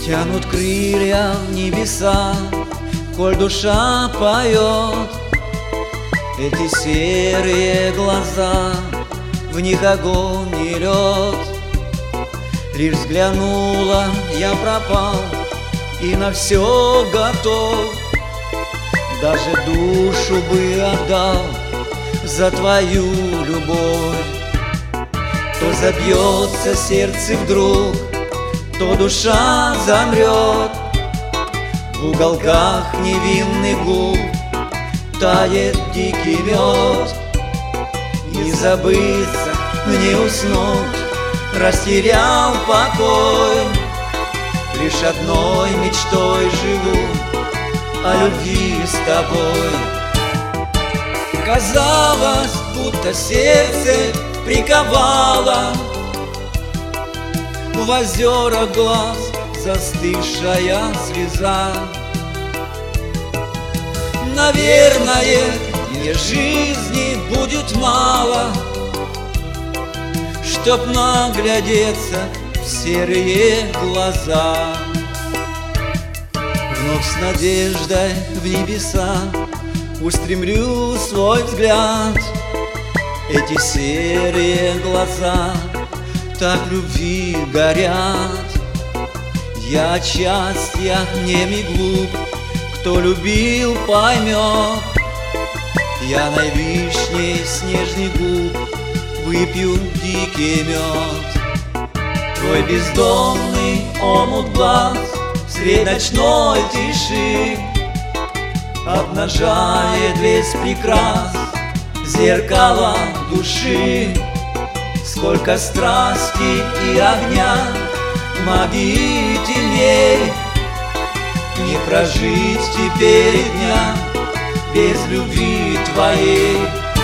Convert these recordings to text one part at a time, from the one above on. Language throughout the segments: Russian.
Тянут крылья в небеса, коль душа поет. Эти серые глаза, в них огонь и лед. Лишь взглянула, я пропал и на все готов. Даже душу бы отдал за твою любовь. То забьется сердце вдруг, то душа замрет. В уголках невинных губ тает дикий мед. Не забыться, не уснуть, растерял покой. Лишь одной мечтой живу, о любви с тобой. Казалось, будто сердце приковало в озера глаз застывшая слеза. Наверное, мне жизни будет мало, чтоб наглядеться в серые глаза. Вновь с надеждой в небеса устремлю свой взгляд. Эти серые глаза так любви горят. Я от счастья нем и глуп, кто любил, поймет. Я наивышней снежный губ выпью дикий мед. Твой бездонный омут глаз средь ночной тиши обнажает весь прекрас зеркала души. Сколько страсти и огня, магии теней, не прожить теперь дня без любви твоей.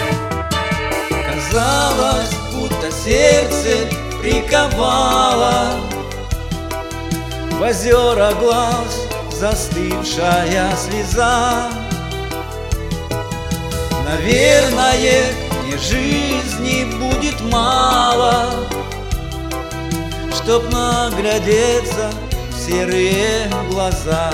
Казалось, будто сердце приковало в озера глаз застывшая слеза. Наверное, мне жизни будет мало, чтоб наглядеться в серые глаза.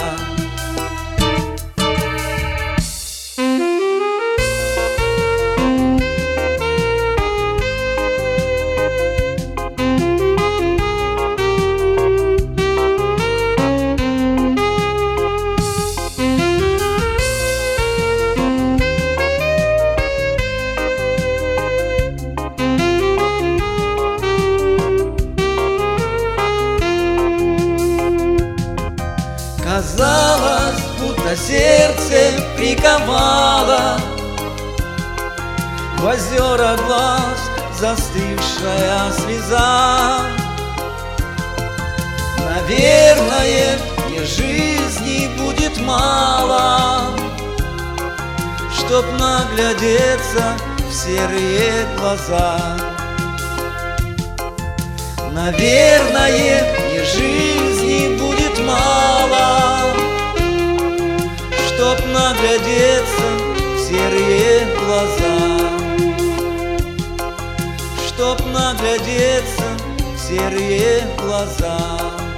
Казалось, будто сердце приковало в озера глаз застывшая слеза. Наверное, мне жизни будет мало, чтоб наглядеться в серые глаза. Наверное, мне жизни будет мало, чтоб наглядеться в серые глаза. Чтоб наглядеться в серые глаза.